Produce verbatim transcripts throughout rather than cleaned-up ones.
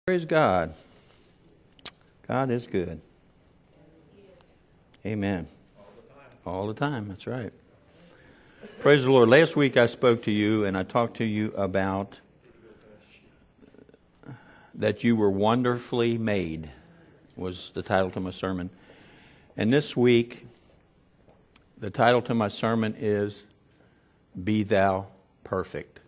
Praise God. God is good. Amen. All the time, that's right. Praise the Lord. Last week I spoke to you and I talked to you about that you were wonderfully made, was the title to my sermon. And this week, the title to my sermon is, Be Thou Perfect.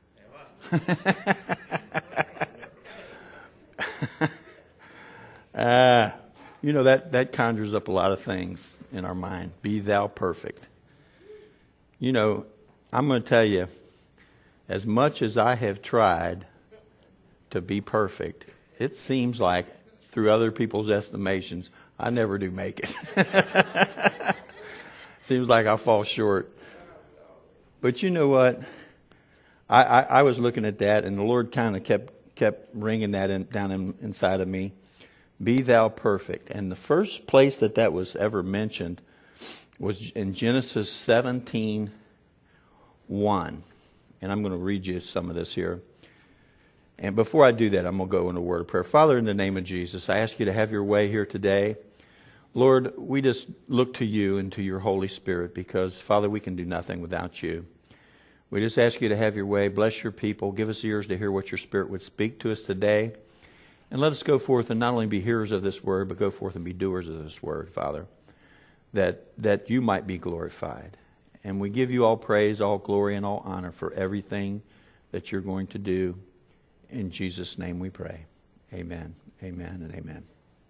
uh, you know, that, that conjures up a lot of things in our mind. Be thou perfect. You know, I'm going to tell you, as much as I have tried to be perfect, it seems like, through other people's estimations, I never do make it. Seems like I fall short. But you know what? I, I, I was looking at that, and the Lord kind of kept kept ringing that in, down in, inside of me. Be thou perfect. And the first place that that was ever mentioned was in Genesis seventeen one. And I'm going to read you some of this here. And before I do that, I'm going to go into a word of prayer. Father, in the name of Jesus, I ask you to have your way here today. Lord, we just look to you and to your Holy Spirit because, Father, we can do nothing without you. We just ask you to have your way. Bless your people. Give us ears to hear what your Spirit would speak to us today. And let us go forth and not only be hearers of this word, but go forth and be doers of this word, Father, that that you might be glorified. And we give you all praise, all glory, and all honor for everything that you're going to do. In Jesus' name we pray. Amen, amen, and amen.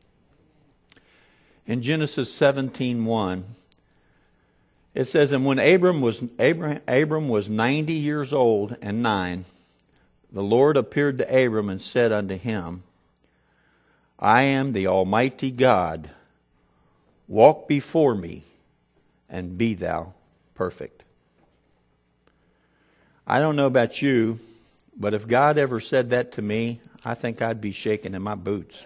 In Genesis seventeen one, it says, And when Abram was Abraham, Abram was ninety years old and nine, the Lord appeared to Abram and said unto him, I am the Almighty God. Walk before me, and be thou perfect. I don't know about you, but if God ever said that to me, I think I'd be shaking in my boots.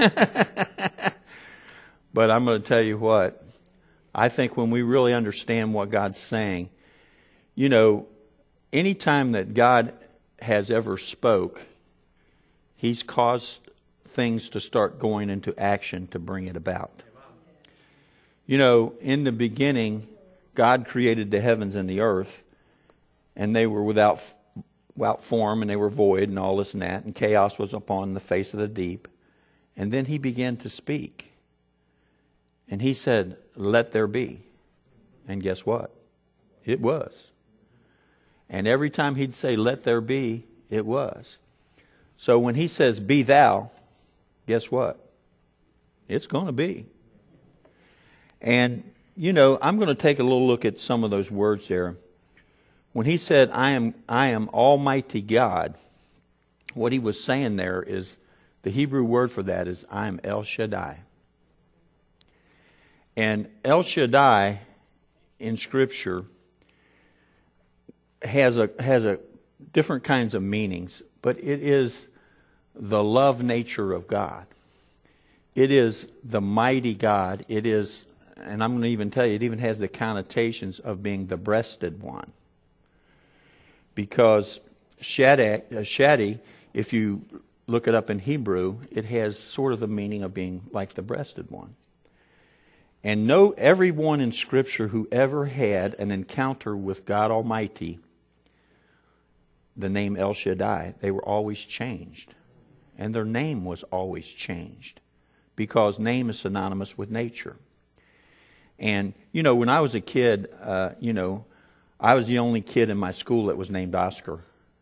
But I'm going to tell you what, I think when we really understand what God's saying, you know, anytime that God has ever spoke, He's caused things to start going into action to bring it about. You know, in the beginning, God created the heavens and the earth, and they were without without form, and they were void, and all this and that, and chaos was upon the face of the deep. And then He began to speak. And He said, let there be. And guess what? It was. And every time He'd say, let there be, it was. So when He says, be thou, guess what? It's going to be. And, you know, I'm going to take a little look at some of those words there. When He said, I am, I am Almighty God, what He was saying there is, the Hebrew word for that is, I am El Shaddai. And El Shaddai in Scripture has a has a different kinds of meanings, but it is the love nature of God. It is the mighty God. It is, and I'm going to even tell you, it even has the connotations of being the breasted one. Because Shaddai, Shadi, if you look it up in Hebrew, it has sort of the meaning of being like the breasted one. And know everyone in Scripture who ever had an encounter with God Almighty, the name El Shaddai, they were always changed. And their name was always changed. Because name is synonymous with nature. And, you know, when I was a kid, uh, you know, I was the only kid in my school that was named Oscar.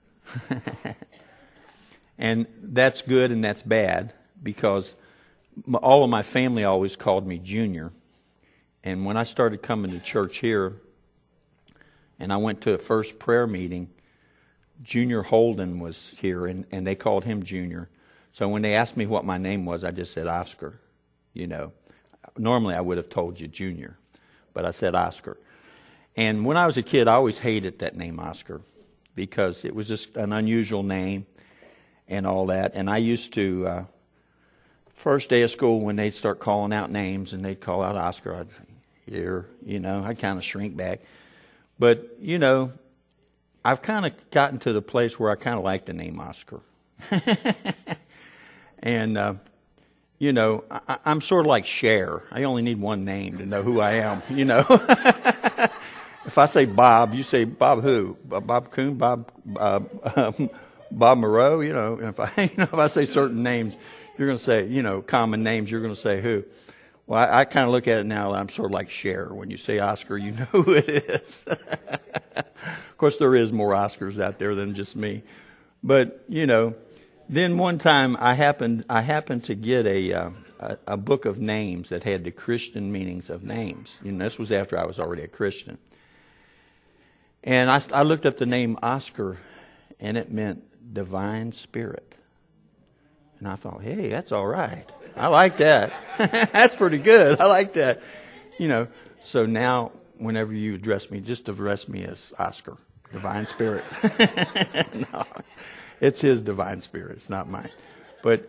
And that's good and that's bad. Because all of my family always called me Junior. And when I started coming to church here, and I went to a first prayer meeting, Junior Holden was here, and, and they called him Junior. So when they asked me what my name was, I just said Oscar. You know, normally I would have told you Junior, but I said Oscar. And when I was a kid, I always hated that name Oscar because it was just an unusual name and all that. And I used to, uh, first day of school when they'd start calling out names and they'd call out Oscar, I'd here, you know, I'd kind of shrink back. But, you know, I've kind of gotten to the place where I kind of like the name Oscar. And, uh, you know, I, I'm sort of like Cher. I only need one name to know who I am, you know. If I say Bob, you say Bob who? Bob Coon, Bob uh, um, Bob Moreau, you know. If I, you know, if I say certain names, you're going to say, you know, common names, you're going to say who. Well, I, I kind of look at it now, I'm sort of like Cher. When you say Oscar, you know who it is. Of course, there is more Oscars out there than just me. But, you know, then one time I happened I happened to get a, uh, a a book of names that had the Christian meanings of names. You know, this was after I was already a Christian. And I, I looked up the name Oscar, and it meant divine spirit. And I thought, hey, that's all right. I like that. That's pretty good. I like that. You know, so now whenever you address me, just address me as Oscar, divine spirit. No, it's his divine spirit. It's not mine. But,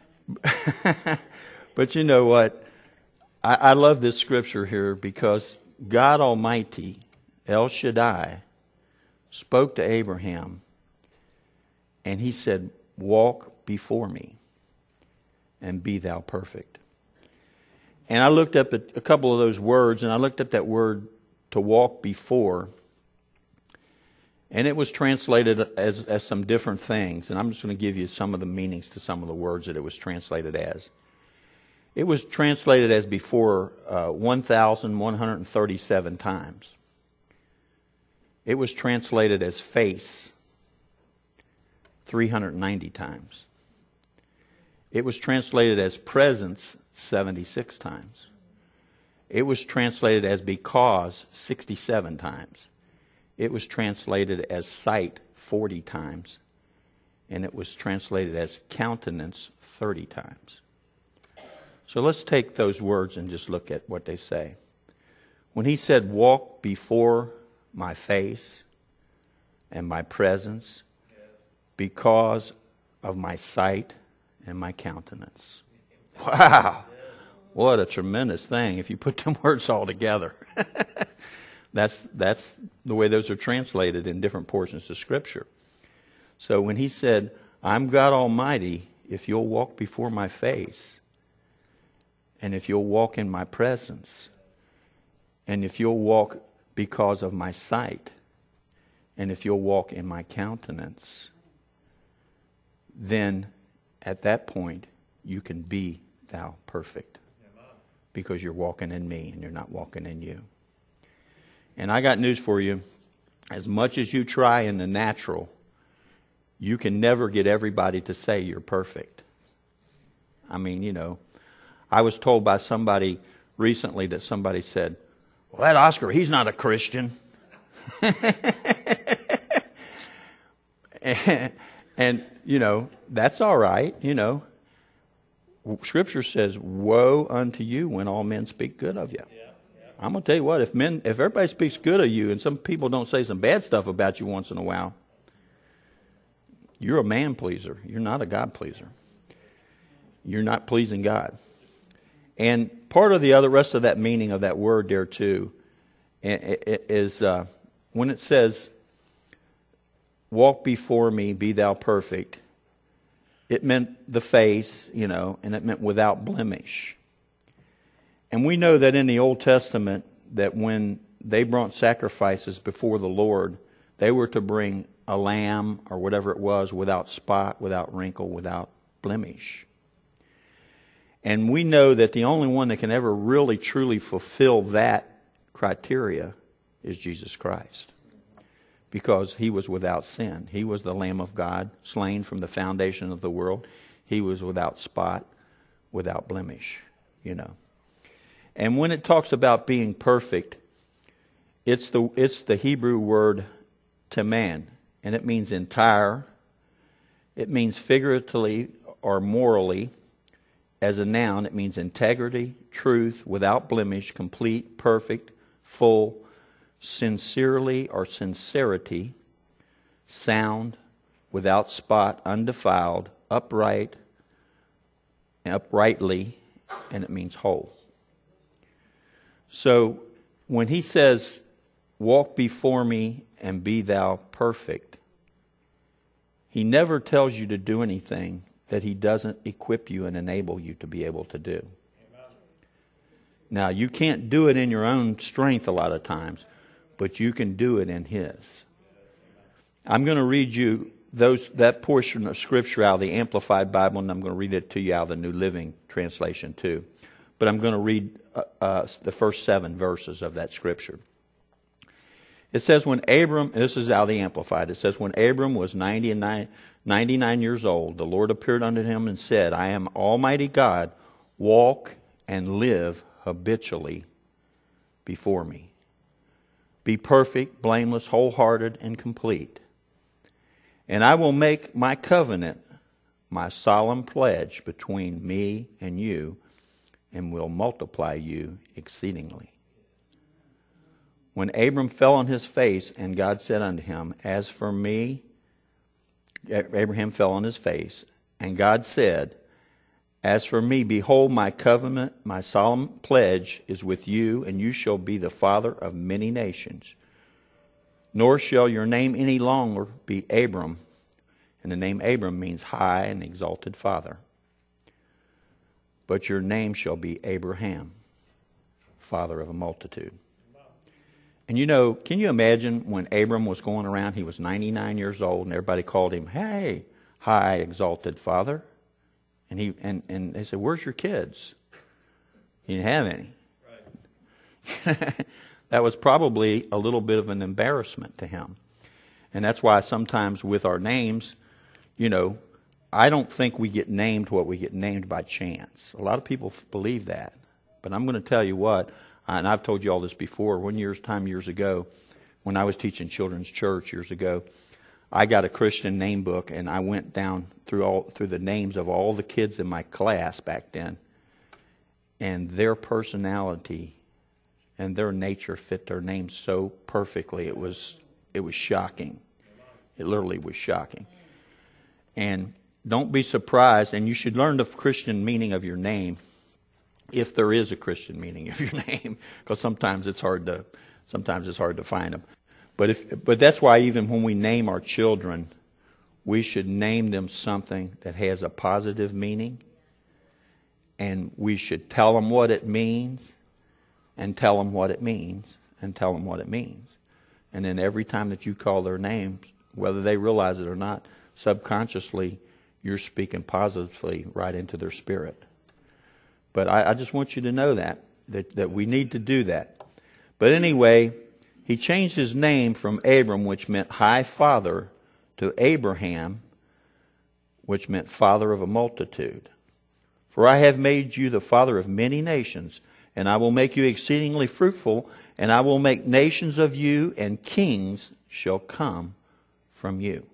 but you know what? I, I love this scripture here because God Almighty, El Shaddai, spoke to Abraham, and he said, walk before me and be thou perfect. And I looked up a, a couple of those words, and I looked up that word to walk before, and it was translated as, as some different things. And I'm just going to give you some of the meanings to some of the words that it was translated as. It was translated as before uh, one thousand one hundred thirty-seven times. It was translated as face three hundred ninety times. It was translated as presence seventy-six times. It was translated as because sixty-seven times. It was translated as sight forty times. And it was translated as countenance thirty times. So let's take those words and just look at what they say. When he said, walk before my face and my presence because of my sight and my countenance. Wow. What a tremendous thing if you put them words all together. That's that's the way those are translated in different portions of Scripture. So when he said, I'm God Almighty, if you'll walk before my face, and if you'll walk in my presence, and if you'll walk because of my sight, and if you'll walk in my countenance, then at that point you can be thou perfect. Because you're walking in me and you're not walking in you. And I got news for you. As much as you try in the natural, you can never get everybody to say you're perfect. I mean, you know, I was told by somebody recently that somebody said, well, that Oscar, he's not a Christian. and, and, you know, that's all right, you know. Scripture says, woe unto you when all men speak good of you. Yeah, yeah. I'm going to tell you what, if men, if everybody speaks good of you and some people don't say some bad stuff about you once in a while, you're a man pleaser. You're not a God pleaser. You're not pleasing God. And part of the other rest of that meaning of that word there too is uh, when it says, walk before me, be thou perfect. It meant the face, you know, and it meant without blemish. And we know that in the Old Testament that when they brought sacrifices before the Lord, they were to bring a lamb or whatever it was without spot, without wrinkle, without blemish. And we know that the only one that can ever really truly fulfill that criteria is Jesus Christ. Because he was without sin. He was the Lamb of God, slain from the foundation of the world. He was without spot, without blemish, you know. And when it talks about being perfect, it's the it's the Hebrew word teman, and it means entire. It means figuratively or morally. As a noun, it means integrity, truth, without blemish, complete, perfect, full, sincerely or sincerity, sound, without spot, undefiled, upright, uprightly, and it means whole. So when he says, walk before me and be thou perfect, he never tells you to do anything that he doesn't equip you and enable you to be able to do. Now, you can't do it in your own strength a lot of times, but you can do it in his. I'm going to read you those that portion of Scripture out of the Amplified Bible, and I'm going to read it to you out of the New Living Translation too. But I'm going to read uh, uh, the first seven verses of that Scripture. It says, when Abram, this is out of the Amplified, it says, when Abram was ninety and nine, ninety-nine years old, the Lord appeared unto him and said, I am Almighty God, walk and live habitually before me. Be perfect, blameless, wholehearted, and complete. And I will make my covenant my solemn pledge between me and you, and will multiply you exceedingly. When Abram fell on his face, and God said unto him, as for me, Abraham fell on his face, and God said, as for me, behold, my covenant, my solemn pledge is with you, and you shall be the father of many nations. Nor shall your name any longer be Abram. And the name Abram means high and exalted father. But your name shall be Abraham, father of a multitude. And you know, can you imagine when Abram was going around, he was ninety-nine years old, and everybody called him, hey, high exalted father. And he and, and they said, where's your kids? He didn't have any. Right. That was probably a little bit of an embarrassment to him. And that's why sometimes with our names, you know, I don't think we get named what we get named by chance. A lot of people believe that. But I'm going to tell you what, and I've told you all this before, one year's time years ago, when I was teaching children's church years ago, I got a Christian name book, and I went down through all through the names of all the kids in my class back then, and their personality and their nature fit their names so perfectly. It was it was shocking. It literally was shocking. And don't be surprised, and you should learn the Christian meaning of your name, if there is a Christian meaning of your name, because sometimes it's hard to sometimes it's hard to find them. But if but that's why even when we name our children, we should name them something that has a positive meaning, and we should tell them what it means, and tell them what it means, and tell them what it means. And then every time that you call their names, whether they realize it or not, subconsciously you're speaking positively right into their spirit. But I, I just want you to know that, that, that we need to do that. But anyway, he changed his name from Abram, which meant high father, to Abraham, which meant father of a multitude. For I have made you the father of many nations, and I will make you exceedingly fruitful, and I will make nations of you, and kings shall come from you.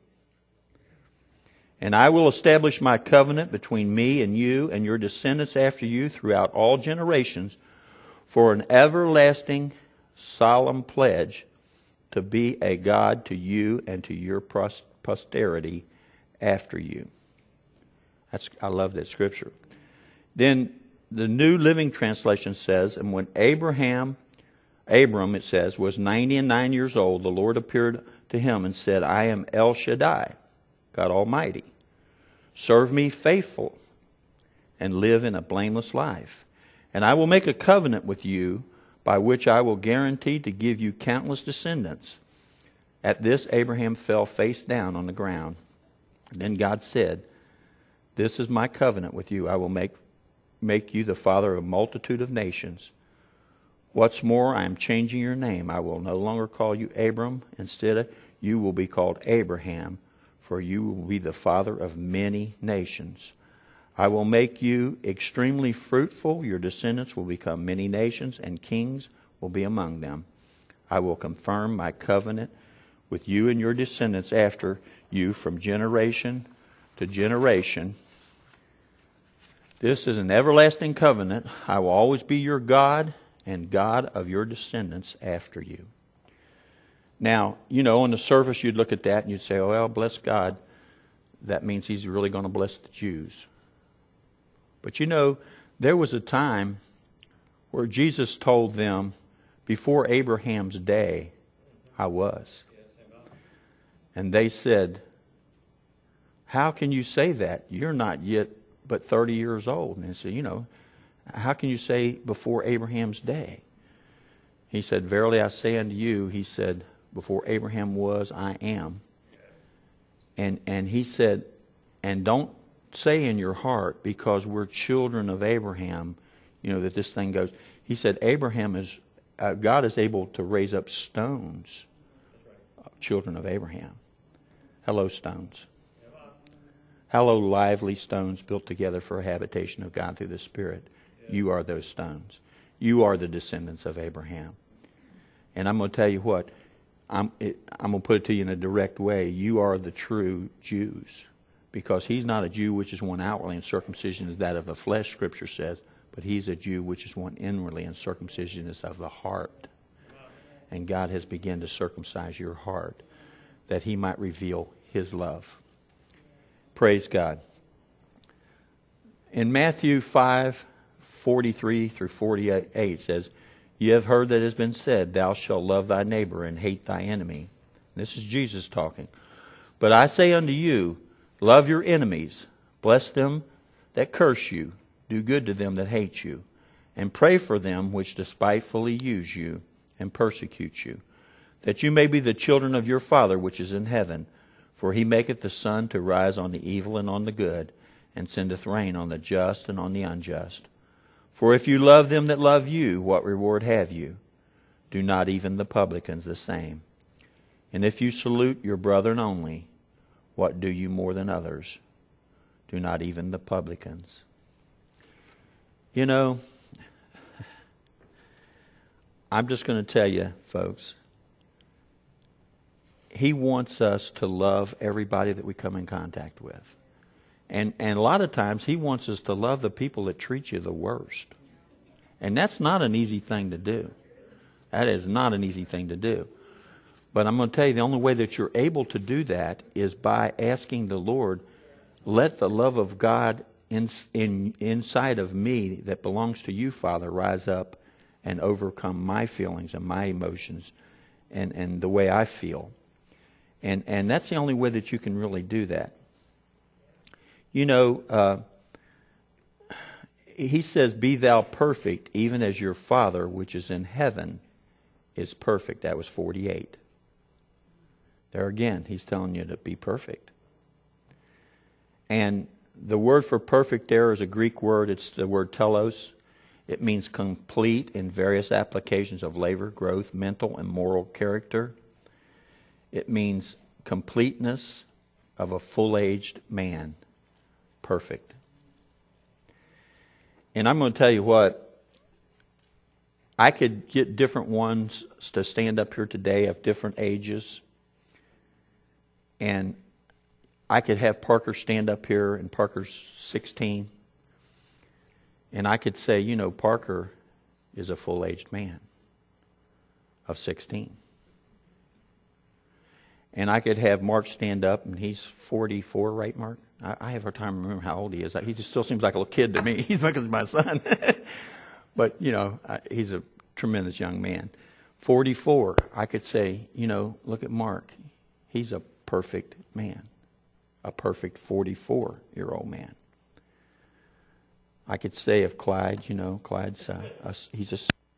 And I will establish my covenant between me and you and your descendants after you throughout all generations for an everlasting solemn pledge to be a God to you and to your posterity after you. That's, I love that scripture. Then the New Living Translation says, and when Abraham, Abram, it says, was ninety and nine years old, the Lord appeared to him and said, I am El Shaddai, God Almighty. Serve me faithful and live in a blameless life. And I will make a covenant with you by which I will guarantee to give you countless descendants. At this, Abraham fell face down on the ground. Then God said, this is my covenant with you. I will make, make you the father of a multitude of nations. What's more, I am changing your name. I will no longer call you Abram. Instead, you will be called Abraham, for you will be the father of many nations. I will make you extremely fruitful. Your descendants will become many nations, and kings will be among them. I will confirm my covenant with you and your descendants after you from generation to generation. This is an everlasting covenant. I will always be your God and God of your descendants after you. Now, you know, on the surface you'd look at that and you'd say, oh, well, bless God. That means he's really going to bless the Jews. But you know, there was a time where Jesus told them, before Abraham's day, I was. And they said, how can you say that? You're not yet but thirty years old. And he said, you know, how can you say before Abraham's day? He said, verily I say unto you, he said, before Abraham was, I am. And and he said, and don't say in your heart, because we're children of Abraham, you know, that this thing goes. He said, Abraham is, uh, God is able to raise up stones, children of Abraham. Hello, stones. Hello, lively stones built together for a habitation of God through the Spirit. You are those stones. You are the descendants of Abraham. And I'm going to tell you what, I'm, it, I'm going to put it to you in a direct way. You are the true Jews. Because he's not a Jew which is one outwardly, and circumcision is that of the flesh, Scripture says. But he's a Jew which is one inwardly, and circumcision is of the heart. And God has begun to circumcise your heart, that he might reveal his love. Praise God. In Matthew five, forty-three through forty-eight, it says, you have heard that it has been said, thou shalt love thy neighbor and hate thy enemy. This is Jesus talking. But I say unto you, love your enemies, bless them that curse you, do good to them that hate you, and pray for them which despitefully use you and persecute you, that you may be the children of your Father which is in heaven. For he maketh the sun to rise on the evil and on the good, and sendeth rain on the just and on the unjust. For if you love them that love you, what reward have you? Do not even the publicans the same? And if you salute your brethren only, what do you more than others? Do not even the publicans? You know, I'm just going to tell you, folks, he wants us to love everybody that we come in contact with. And and a lot of times he wants us to love the people that treat you the worst. And that's not an easy thing to do. That is not an easy thing to do. But I'm going to tell you, the only way that you're able to do that is by asking the Lord, let the love of God in, in, inside of me that belongs to you, Father, rise up and overcome my feelings and my emotions and, and the way I feel. And and that's the only way that you can really do that. You know, uh, he says, be thou perfect, even as your Father which is in heaven is perfect. That was forty-eight. There again, he's telling you to be perfect. And the word for perfect there is a Greek word. It's the word telos. It means complete in various applications of labor, growth, mental, and moral character. It means completeness of a full-aged man. Perfect. And I'm going to tell you what, I could get different ones to stand up here today of different ages. And I could have Parker stand up here, and Parker's sixteen. And I could say, you know, Parker is a full-aged man of sixteen. And I could have Mark stand up, and he's forty-four, right, Mark? I, I have a hard time remembering how old he is. He just still seems like a little kid to me. He's like my son. But, you know, I, he's a tremendous young man. forty-four, I could say, you know, look at Mark. He's a perfect man. A perfect forty-four-year-old man. I could say of Clyde, you know, Clyde's, uh, a, he's a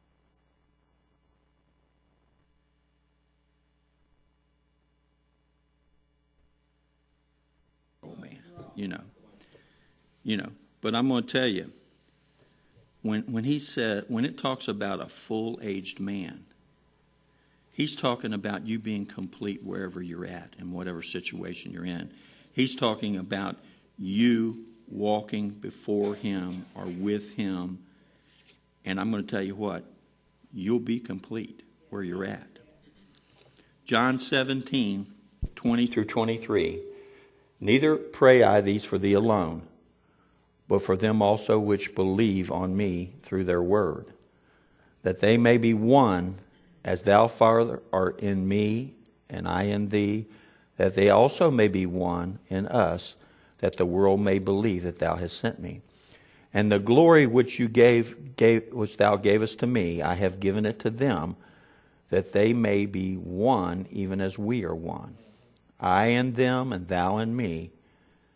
You know, you know. But I'm going to tell you, when when he said, when it talks about a full-aged man, he's talking about you being complete wherever you're at and whatever situation you're in. He's talking about you walking before him or with him. And I'm going to tell you what, you'll be complete where you're at. John seventeen, twenty through twenty-three. Neither pray I these for thee alone, but for them also which believe on me through their word, that they may be one, as thou, Father, art in me, and I in thee, that they also may be one in us, that the world may believe that thou hast sent me. And the glory which you gave, gave which thou gavest to me, I have given it to them, that they may be one, even as we are one. I and them, and thou and me,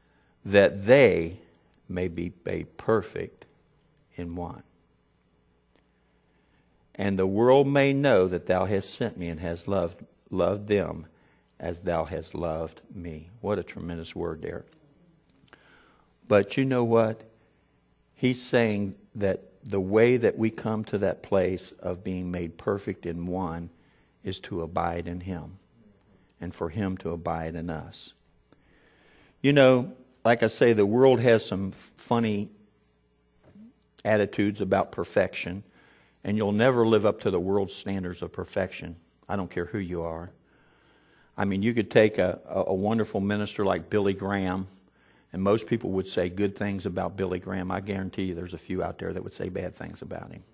that they may be made perfect in one. And the world may know that thou hast sent me and hast loved, loved them as thou hast loved me. What a tremendous word there. But you know what? He's saying that the way that we come to that place of being made perfect in one is to abide in Him and for Him to abide in us. You know, like I say, the world has some funny attitudes about perfection, and you'll never live up to the world's standards of perfection. I don't care who you are. I mean, you could take a, a wonderful minister like Billy Graham, and most people would say good things about Billy Graham. I guarantee you there's a few out there that would say bad things about him.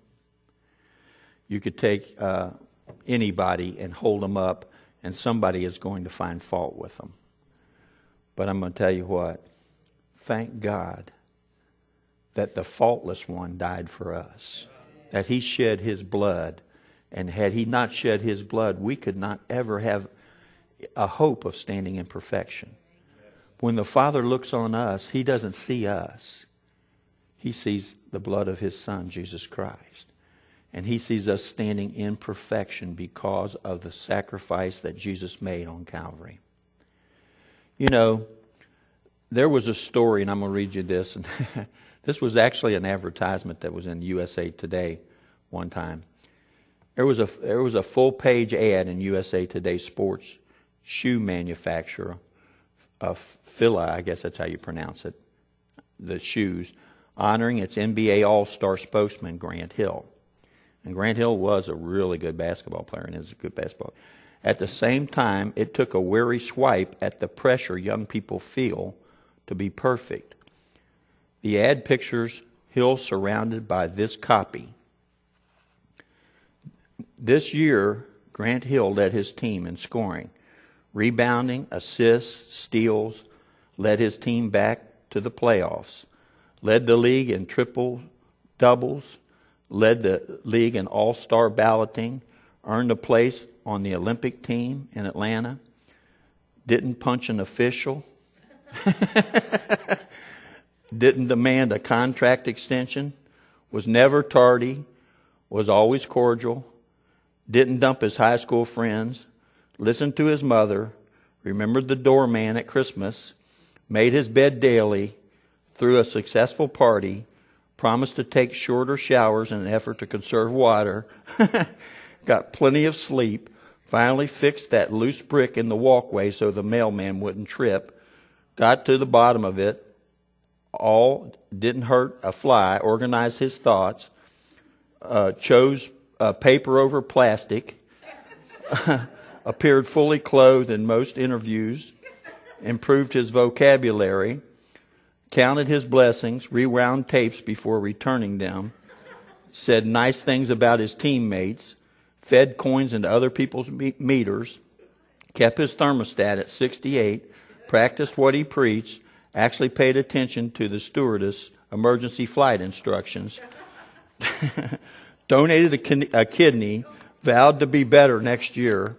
You could take uh, anybody and hold them up, and somebody is going to find fault with them. But I'm going to tell you what. Thank God that the faultless one died for us. That He shed His blood. And had He not shed His blood, we could not ever have a hope of standing in perfection. When the Father looks on us, He doesn't see us. He sees the blood of His Son, Jesus Christ. And He sees us standing in perfection because of the sacrifice that Jesus made on Calvary. You know, there was a story, and I'm going to read you this. And this was actually an advertisement that was in U S A Today one time. There was a there was a full-page ad in U S A Today sports shoe manufacturer, uh, Fila, I guess that's how you pronounce it, the shoes, honoring its N B A All-Star spokesman, Grant Hill. And Grant Hill was a really good basketball player, and is a good basketball. At the same time, it took a wary swipe at the pressure young people feel to be perfect. The ad pictures Hill surrounded by this copy. This year, Grant Hill led his team in scoring, rebounding, assists, steals, led his team back to the playoffs, led the league in triple doubles, led the league in all-star balloting, earned a place on the Olympic team in Atlanta, didn't punch an official, didn't demand a contract extension, was never tardy, was always cordial, didn't dump his high school friends, listened to his mother, remembered the doorman at Christmas, made his bed daily, threw a successful party, promised to take shorter showers in an effort to conserve water, got plenty of sleep, finally fixed that loose brick in the walkway so the mailman wouldn't trip, got to the bottom of it, all didn't hurt a fly, organized his thoughts, uh, chose uh, paper over plastic, appeared fully clothed in most interviews, improved his vocabulary, counted his blessings, rewound tapes before returning them, said nice things about his teammates, fed coins into other people's me- meters, kept his thermostat at sixty-eight, practiced what he preached, actually paid attention to the stewardess' emergency flight instructions, donated a, kin- a kidney, vowed to be better next year.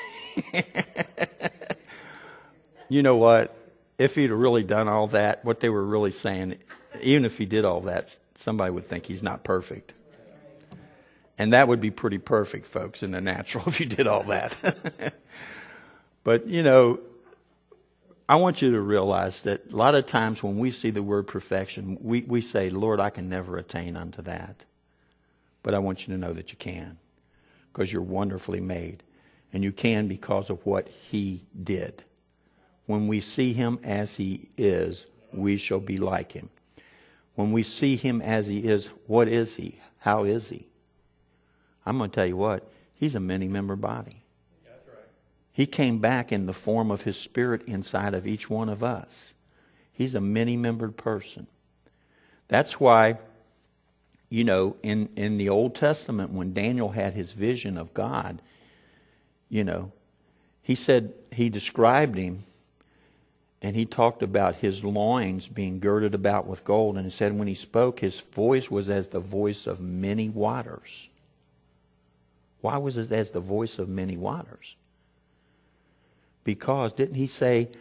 You know what? If he'd really done all that, what they were really saying, even if he did all that, somebody would think he's not perfect. And that would be pretty perfect, folks, in the natural if you did all that. But, you know, I want you to realize that a lot of times when we see the word perfection, we, we say, Lord, I can never attain unto that. But I want you to know that you can, because you're wonderfully made. And you can because of what He did. When we see Him as He is, we shall be like Him. When we see Him as He is, what is He? How is He? I'm going to tell you what, He's a many-member body. That's right. He came back in the form of His Spirit inside of each one of us. He's a many-membered person. That's why, you know, in, in the Old Testament, when Daniel had his vision of God, you know, he said, he described Him, and he talked about His loins being girded about with gold. And he said when He spoke, His voice was as the voice of many waters. Why was it as the voice of many waters? Because, didn't He say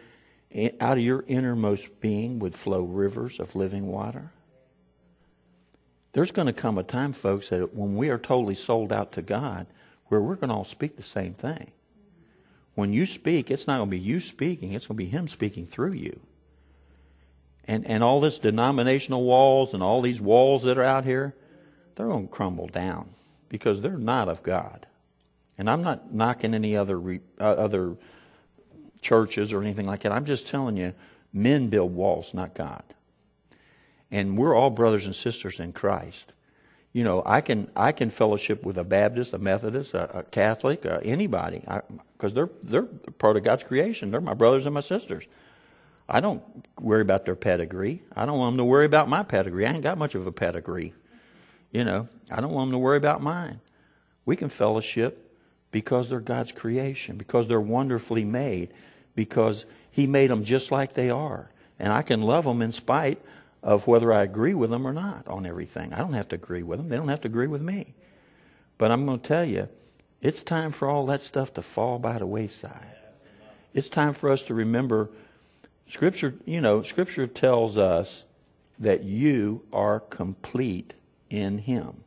out of your innermost being would flow rivers of living water. There's going to come a time, folks, that when we are totally sold out to God, where we're going to all speak the same thing. When you speak, it's not going to be you speaking, it's going to be Him speaking through you. And and all this denominational walls and all these walls that are out here, they're going to crumble down because they're not of God. And I'm not knocking any other re, uh, other churches or anything like that. I'm just telling you, men build walls, not God. And we're all brothers and sisters in Christ. You know, I can I can fellowship with a Baptist, a Methodist, a, a Catholic, uh, anybody, because they're they're part of God's creation. They're my brothers and my sisters. I don't worry about their pedigree. I don't want them to worry about my pedigree. I ain't got much of a pedigree. You know, I don't want them to worry about mine. We can fellowship because they're God's creation, because they're wonderfully made, because He made them just like they are. And I can love them in spite of whether I agree with them or not on everything. I don't have to agree with them. They don't have to agree with me. But I'm going to tell you, it's time for all that stuff to fall by the wayside. It's time for us to remember, Scripture, you know, Scripture tells us that you are complete in Him.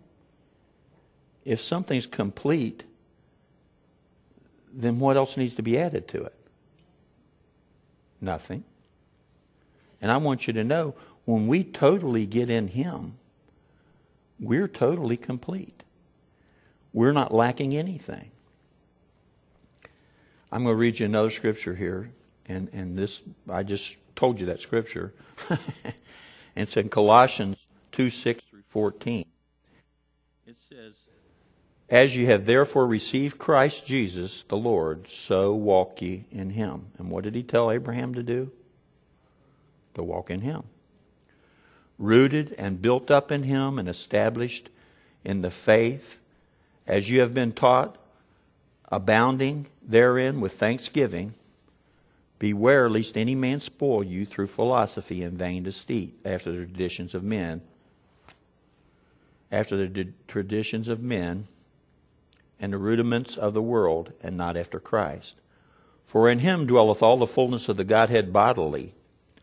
If something's complete, then what else needs to be added to it? Nothing. And I want you to know, when we totally get in Him, we're totally complete. We're not lacking anything. I'm going to read you another scripture here. And, and this, I just told you that scripture. And it's in Colossians two, six through fourteen. It says, "As ye have therefore received Christ Jesus the Lord, so walk ye in Him." And what did He tell Abraham to do? To walk in Him. "Rooted and built up in Him and established in the faith, as you have been taught, abounding therein with thanksgiving. Beware lest any man spoil you through philosophy and vain deceit, after the traditions of men, after the d- traditions of men and the rudiments of the world, and not after Christ. For in Him dwelleth all the fullness of the Godhead bodily,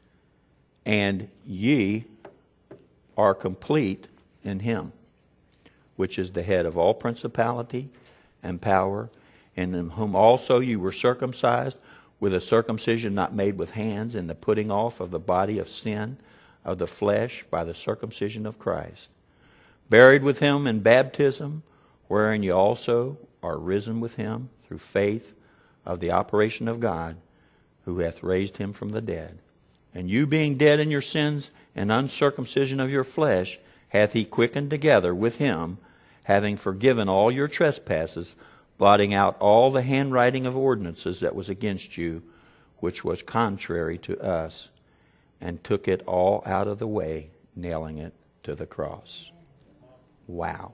and ye are complete in Him, which is the head of all principality and power, and in whom also you were circumcised with a circumcision not made with hands, in the putting off of the body of sin of the flesh by the circumcision of Christ, buried with Him in baptism, wherein ye also are risen with Him through faith of the operation of God, who hath raised Him from the dead. And you being dead in your sins and uncircumcision of your flesh, hath He quickened together with Him, having forgiven all your trespasses, blotting out all the handwriting of ordinances that was against you, which was contrary to us, and took it all out of the way, nailing it to the cross." Wow.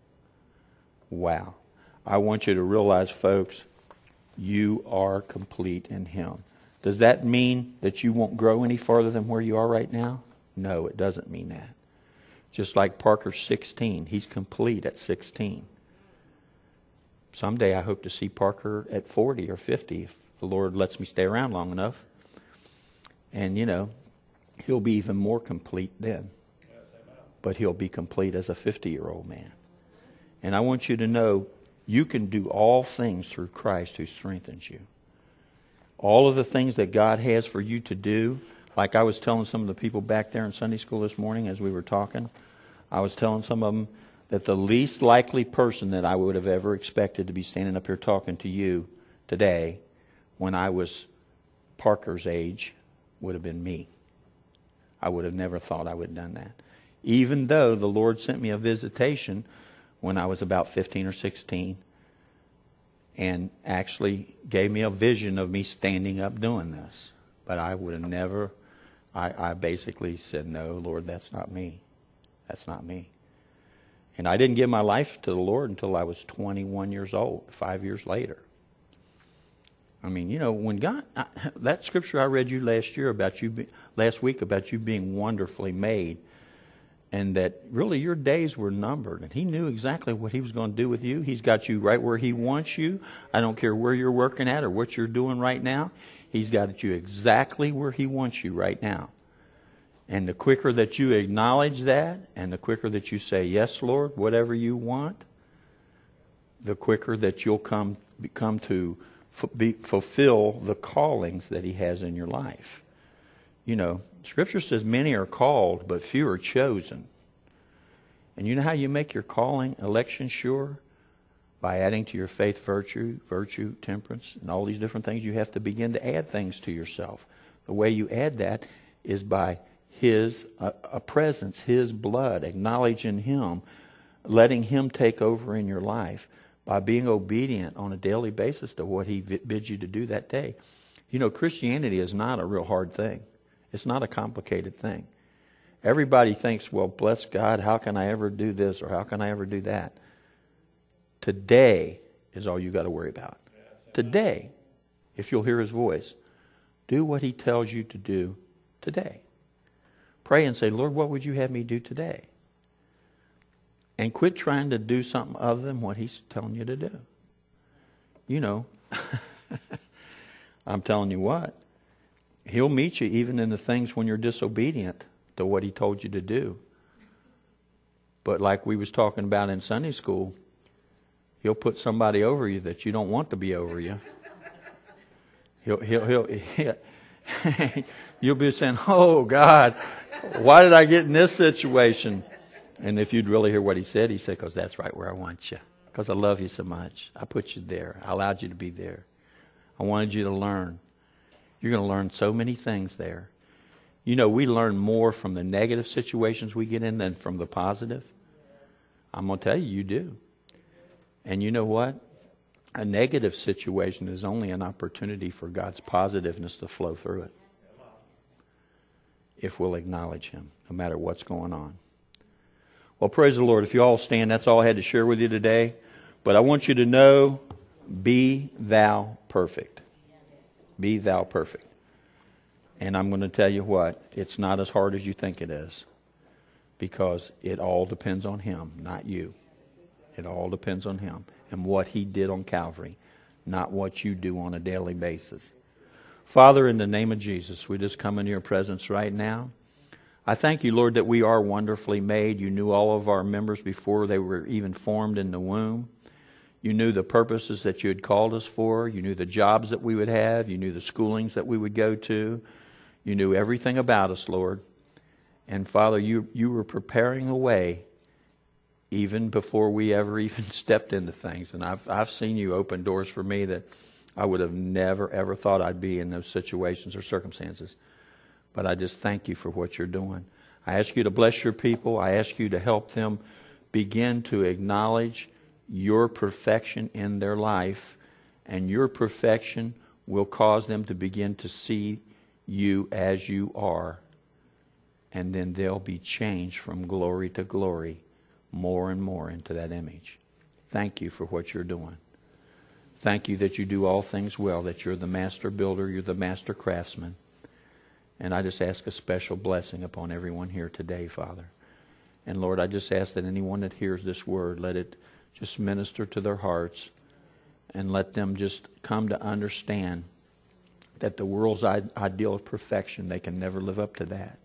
Wow. I want you to realize, folks, you are complete in Him. Does that mean that you won't grow any farther than where you are right now? No, it doesn't mean that. Just like Parker's sixteen. He's complete at sixteen. Someday I hope to see Parker at forty or fifty, if the Lord lets me stay around long enough. And, you know, he'll be even more complete then. But he'll be complete as a fifty-year-old man. And I want you to know, you can do all things through Christ who strengthens you. All of the things that God has for you to do, like I was telling some of the people back there in Sunday school this morning as we were talking, I was telling some of them that the least likely person that I would have ever expected to be standing up here talking to you today when I was Parker's age would have been me. I would have never thought I would have done that. Even though the Lord sent me a visitation when I was about fifteen or sixteen and actually gave me a vision of me standing up doing this. But I would have never, I, I basically said, no, Lord, that's not me. That's not me. And I didn't give my life to the Lord until I was twenty-one years old, five years later. I mean, you know, when God, I, that scripture I read you last year about you, be, last week about you being wonderfully made, and that really your days were numbered, and He knew exactly what He was going to do with you. He's got you right where He wants you. I don't care where you're working at or what you're doing right now. He's got you exactly where He wants you right now. And the quicker that you acknowledge that, and the quicker that you say, yes, Lord, whatever you want, the quicker that you'll come, come to f- be, fulfill the callings that He has in your life. You know, Scripture says many are called, but few are chosen. And you know how you make your calling, election sure? By adding to your faith virtue, virtue, temperance, and all these different things. You have to begin to add things to yourself. The way you add that is by His uh, a presence, His blood, acknowledging Him, letting Him take over in your life, by being obedient on a daily basis to what He bids you to do that day. You know, Christianity is not a real hard thing. It's not a complicated thing. Everybody thinks, well, bless God, how can I ever do this or how can I ever do that? Today is all you got to worry about. Today, if you'll hear His voice, do what He tells you to do today. Pray and say, Lord, what would you have me do today? And quit trying to do something other than what He's telling you to do. You know, I'm telling you what, He'll meet you even in the things when you're disobedient to what He told you to do. But like we was talking about in Sunday school, He'll put somebody over you that you don't want to be over you. He'll, he'll, he'll, he'll you'll be saying, oh God, why did I get in this situation? And if you'd really hear what He said, He said, because that's right where I want you. Because I love you so much. I put you there. I allowed you to be there. I wanted you to learn. You're going to learn so many things there. You know, we learn more from the negative situations we get in than from the positive. I'm going to tell you, you do. And you know what? A negative situation is only an opportunity for God's positiveness to flow through it. If we'll acknowledge Him, no matter what's going on. Well, praise the Lord. If you all stand, that's all I had to share with you today. But I want you to know, be thou perfect. Be thou perfect. And I'm going to tell you what, it's not as hard as you think it is. Because it all depends on Him, not you. It all depends on Him and what He did on Calvary, not what you do on a daily basis. Father, in the name of Jesus, we just come into your presence right now. I thank you, Lord, that we are wonderfully made. You knew all of our members before they were even formed in the womb. You knew the purposes that you had called us for. You knew the jobs that we would have. You knew the schoolings that we would go to. You knew everything about us, Lord. And Father, you, you were preparing a way even before we ever even stepped into things. And I've I've seen you open doors for me that I would have never, ever thought I'd be in those situations or circumstances. But I just thank you for what you're doing. I ask you to bless your people. I ask you to help them begin to acknowledge your perfection in their life. And your perfection will cause them to begin to see you as you are. And then they'll be changed from glory to glory, more and more into that image. Thank you for what you're doing. Thank you that you do all things well, that you're the master builder, you're the master craftsman. And I just ask a special blessing upon everyone here today, Father. And Lord, I just ask that anyone that hears this word, let it just minister to their hearts and let them just come to understand that the world's ideal of perfection, they can never live up to that.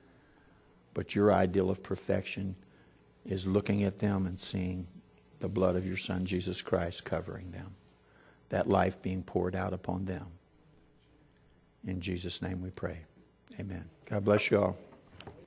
But your ideal of perfection is looking at them and seeing the blood of your Son, Jesus Christ, covering them. That life being poured out upon them. In Jesus' name we pray. Amen. God bless you all.